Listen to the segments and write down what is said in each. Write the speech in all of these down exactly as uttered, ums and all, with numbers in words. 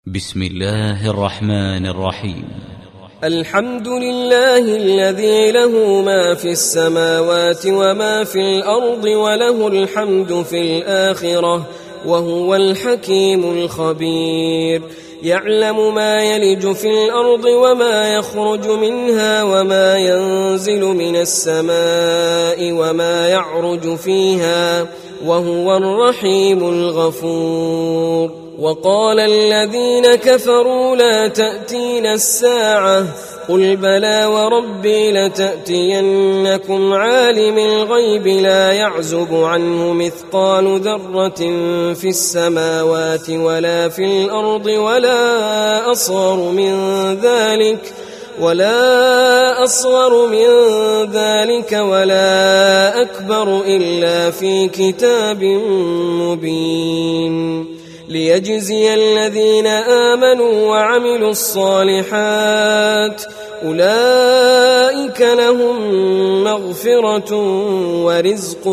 بسم الله الرحمن الرحيم. الحمد لله الذي له ما في السماوات وما في الأرض وله الحمد في الآخرة وهو الحكيم الخبير. يعلم ما يلج في الأرض وما يخرج منها وما ينزل من السماء وما يعرج فيها وهو الرحيم الغفور. وقال الذين كفروا لا تأتينا الساعة قل بلى وربي لتأتينكم عالم الغيب لا يعزب عنه مثقال ذرة في السماوات ولا في الأرض ولا أصغر من ذلك ولا أصغر من ذلك ولا أكبر إلا في كتاب مبين. ليجزي الذين آمنوا وعملوا الصالحات أولئك لهم مغفرة ورزق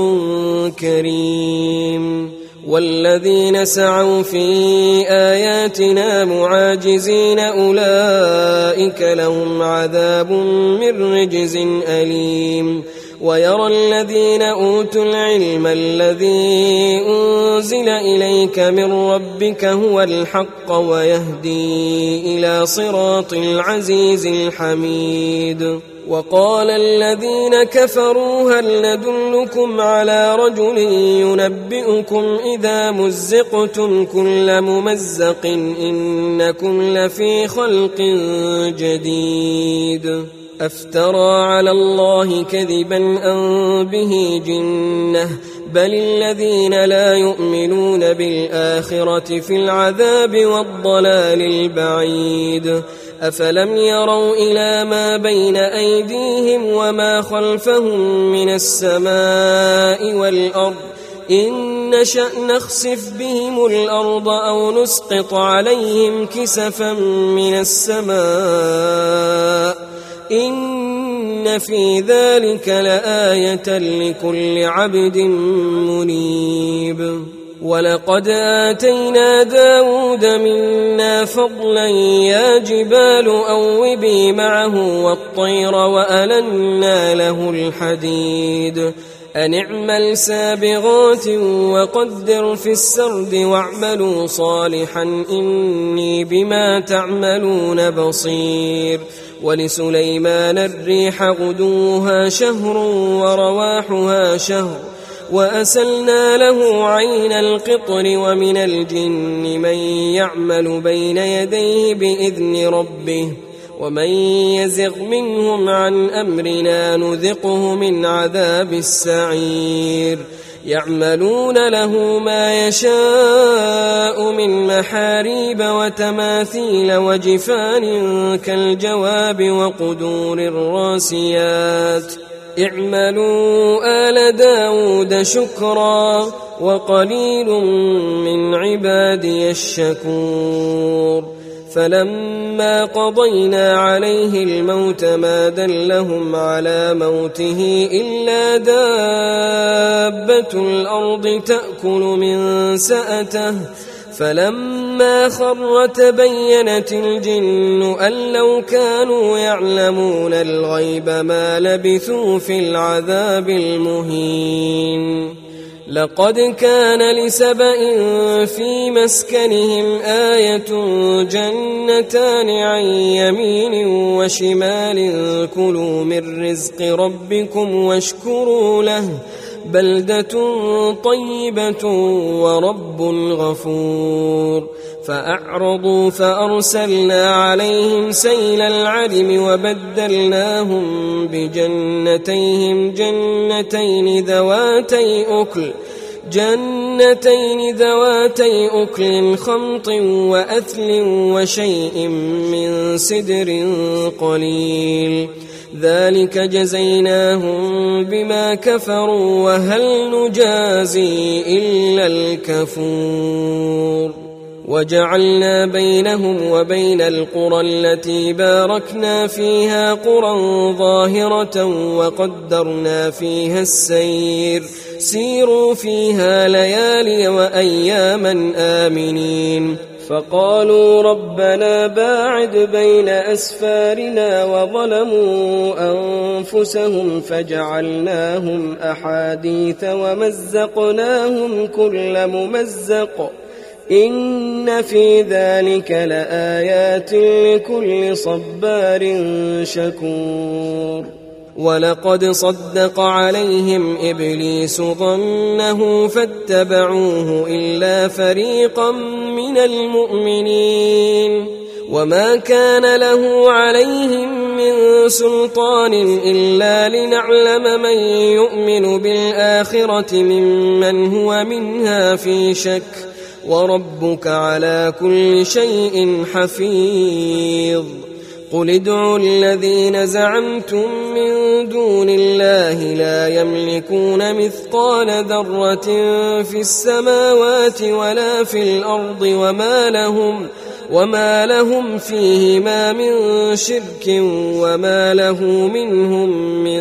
كريم. والذين سعوا في آياتنا معاجزين أولئك لهم عذاب من رجز أليم. ويرى الذين أوتوا العلم الذي أنزل إليك من ربك هو الحق ويهدي إلى صراط العزيز الحميد. وقال الذين كفروا هل ندلكم على رجل ينبئكم إذا مزقتم كل ممزق إنكم لفي خلق جديد. أفترى على الله كذبا أم به جنة بل الذين لا يؤمنون بالآخرة في العذاب والضلال البعيد. أفلم يروا إلى ما بين أيديهم وما خلفهم من السماء والأرض إن نشأ نخسف بهم الأرض أو نسقط عليهم كسفا من السماء إن في ذلك لآية لكل عبد منيب. ولقد آتينا داود منا فضلا يا جبال أوبي معه والطير وألنا له الحديد أن اعمل سابغات وقدر في السرد واعملوا صالحا إني بما تعملون بصير. ولسليمان الريح غدوها شهر ورواحها شهر وأسلنا له عين القطر ومن الجن من يعمل بين يديه بإذن ربه ومن يزغ منهم عن أمرنا نذقه من عذاب السعير. يعملون له ما يشاء من محاريب وتماثيل وجفان كالجواب وقدور الراسيات اعملوا آل داود شكرا وقليل من عبادي الشكور. فلما قضينا عليه الموت ما دلهم على موته إلا دابة الأرض تأكل من سأته فلما خر تبينت الجن أن لو كانوا يعلمون الغيب ما لبثوا في العذاب المهين. لقد كان لسبإ في مسكنهم آية جنتان عن يمين وشمال كلوا من رزق ربكم واشكروا له بلدة طيبة ورب غفور. فأعرضوا فأرسلنا عليهم سيل العرم وبدلناهم بجنتيهم جنتين ذواتي أكل جنتين ذواتي أكل خمط وأثل وشيء من سدر قليل ذلك جزيناهم بما كفروا وهل نجازي إلا الكفور. وجعلنا بينهم وبين القرى التي باركنا فيها قرى ظاهرة وقدرنا فيها السير سيروا فيها ليالي وأياما آمنين فقالوا ربنا باعد بين أسفارنا وظلموا أنفسهم فجعلناهم أحاديث ومزقناهم كل ممزق إن في ذلك لآيات لكل صبار شكور ولقد صدق عليهم إبليس ظنه فاتبعوه إلا فريقا من المؤمنين وما كان له عليهم من سلطان إلا لنعلم من يؤمن بالآخرة ممن هو منها في شك وربك على كل شيء حفيظ قل ادعوا الذين زعمتم من دون الله لا يملكون مثقال ذرة في السماوات ولا في الأرض وما لهم وما لهم فيهما من شرك وما له منهم من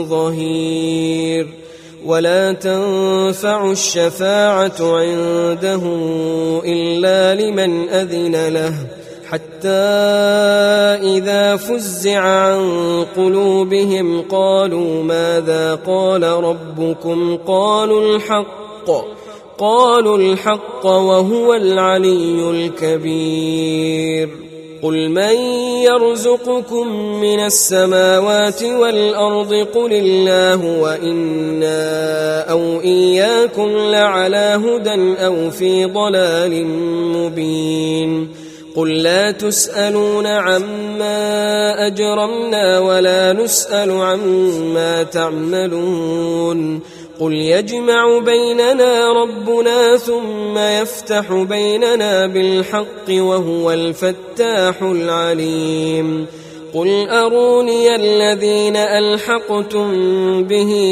ظهير ولا تنفع الشفاعة عنده إلا لمن أذن له حتى إذا فزع عن قلوبهم قالوا ماذا قال ربكم قالوا الحق قالوا الحق وهو العلي الكبير قل من يرزقكم من السماوات والأرض قل الله وإنا أو إياكم لعلى هدى أو في ضلال مبين قل لا تسألون عما أجرمنا ولا نسأل عما تعملون قل يجمع بيننا ربنا ثم يفتح بيننا بالحق وهو الفتاح العليم قل أروني الذين ألحقتم به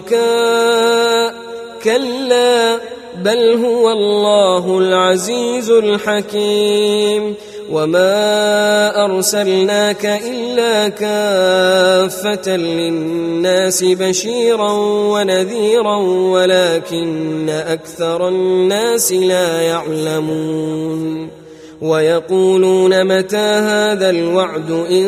شركاء كلا بل هو الله العزيز الحكيم وما أرسلناك إلا كافة للناس بشيرا ونذيرا ولكن أكثر الناس لا يعلمون ويقولون متى هذا الوعد إن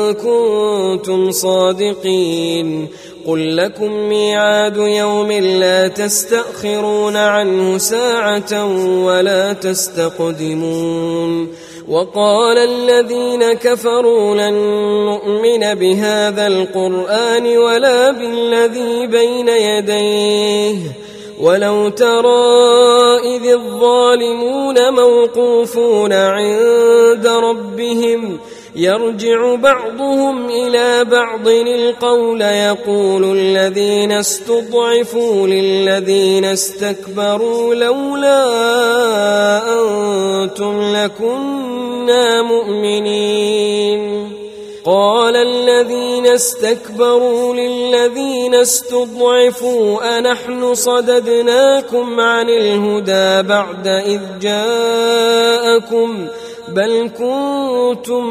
كنتم صادقين قل لكم ميعاد يوم لا تستأخرون عنه ساعة ولا تستقدمون وقال الذين كفروا لن نؤمن بهذا القرآن ولا بالذي بين يديه ولو ترى إذ الظالمون موقوفون عند ربهم يرجع بعضهم إلى بعض القول يقول الذين استضعفوا للذين استكبروا لولا أنتم لكنا مؤمنين قال الذين استكبروا للذين استضعفوا أنحن صددناكم عن الهدى بعد إذ جاءكم بل كنتم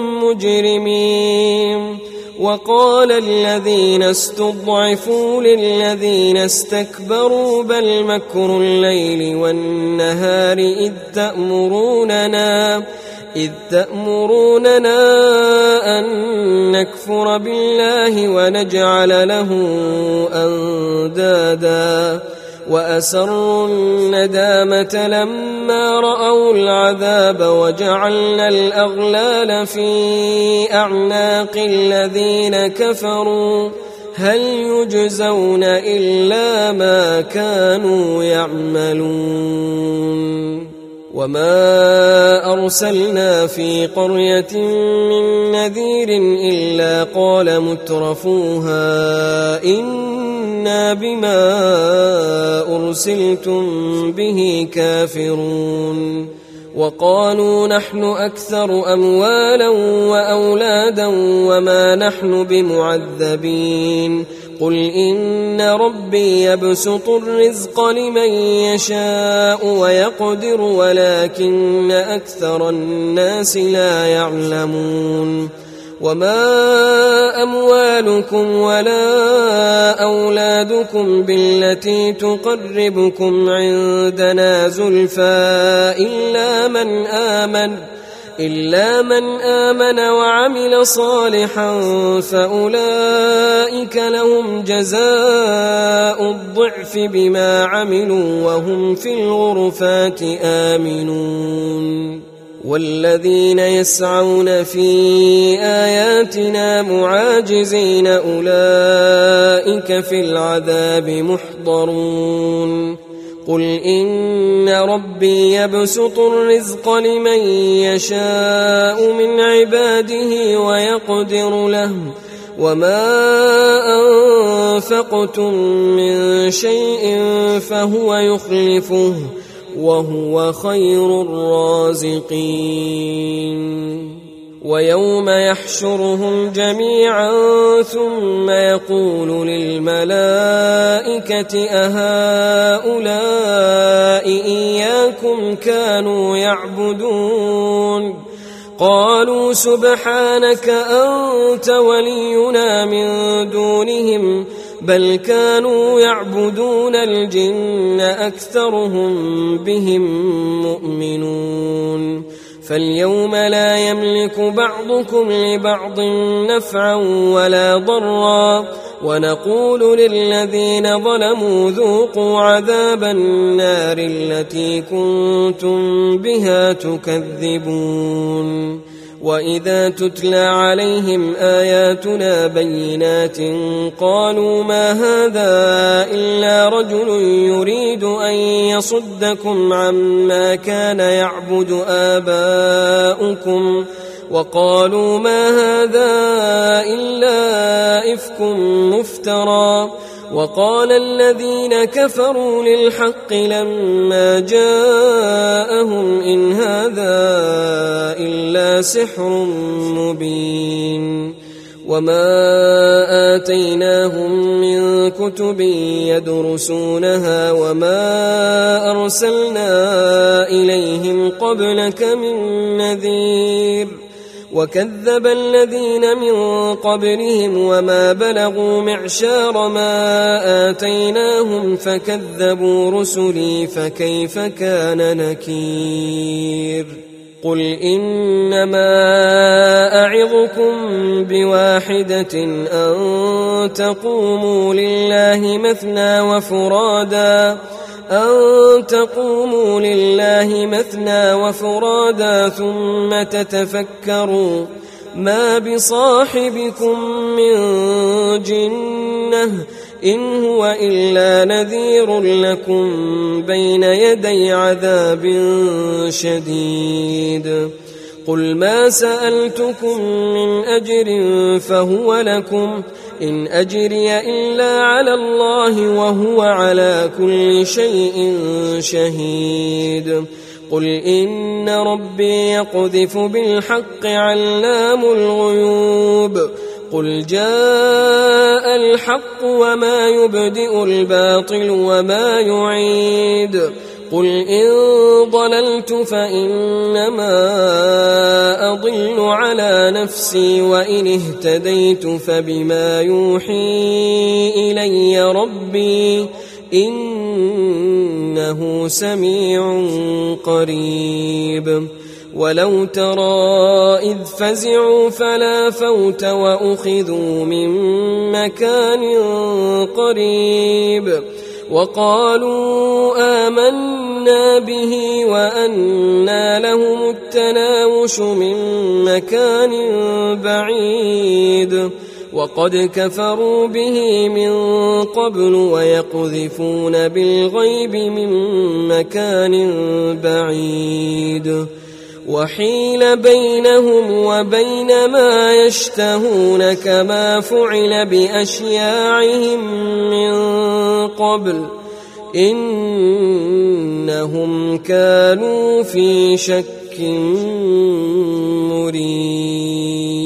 مجرمين وقال الذين استضعفوا للذين استكبروا بل مكر الليل والنهار إذ تأمروننا إذ تأمروننا أن نكفر بالله ونجعل له أندادا وأسروا الندامة لما رأوا العذاب وجعلنا الأغلال في أعناق الذين كفروا هل يجزون إلا ما كانوا يعملون وما أرسلنا في قرية من نذير إلا قال مترفوها إنا بما أرسلتم به كافرون وقالوا نحن أكثر أموالا وأولادا وما نحن بمعذبين قل إن ربي يبسط الرزق لمن يشاء ويقدر ولكن أكثر الناس لا يعلمون وما أموالكم ولا أولادكم بالتي تقربكم عندنا زلفى إلا من آمن إلا من آمن وعمل صالحا فأولئك لهم جزاء الضعف بما عملوا وهم في الغرفات آمنون والذين يسعون في آياتنا معاجزين أولئك في العذاب محضرون قل إن ربي يبسط الرزق لمن يشاء من عباده ويقدر له وما أنفقتم من شيء فهو يخلفه وهو خير الرازقين ويوم يحشرهم جميعا ثم يقول للملائكة أهؤلاء إياكم كانوا يعبدون قالوا سبحانك أنت ولينا من دونهم بل كانوا يعبدون الجن أكثرهم بهم مؤمنون فاليوم لا يملك بعضكم لبعض نفعا ولا ضرا ونقول للذين ظلموا ذوقوا عذاب النار التي كنتم بها تكذبون وإذا تتلى عليهم آياتنا بينات قالوا ما هذا إلا رجل يريد أن يصدكم عما كان يعبد آباؤكم وقالوا ما هذا إلا إفك مفترى وقال الذين كفروا للحق لما جاءهم إن هذا إلا سحر مبين وما آتيناهم من كتب يدرسونها وما أرسلنا إليهم قبلك من نذير وكذب الذين من قبلهم وما بلغوا معشار ما آتيناهم فكذبوا رسلي فكيف كان نكير قل إنما أعظكم بواحدة أن تقوموا لله مثنى وفرادا أن تقوموا لله مثنى وفرادا ثم تتفكروا ما بصاحبكم من جنة إن هو إلا نذير لكم بين يدي عذاب شديد قل ما سألتكم من أجر فهو لكم إن أجري إلا على الله وهو على كل شيء شهيد قل إن ربي يقذف بالحق علام الغيوب قل جاء الحق وما يبدئ الباطل وما يعيد قل إن ضللت فإنما أضل على نفسي وإن اهتديت فبما يوحي إلي ربي إنه سميع قريب ولو ترى إذ فزعوا فلا فوت وأخذوا من مكان قريب وقالوا آمنا به وأنى لهم التناوش من مكان بعيد وقد كفروا به من قبل ويقذفون بالغيب من مكان بعيد وحيل بينهم وبين ما يشتهون كما فعل بأشياعهم من قبل إنهم كانوا في شك مريب.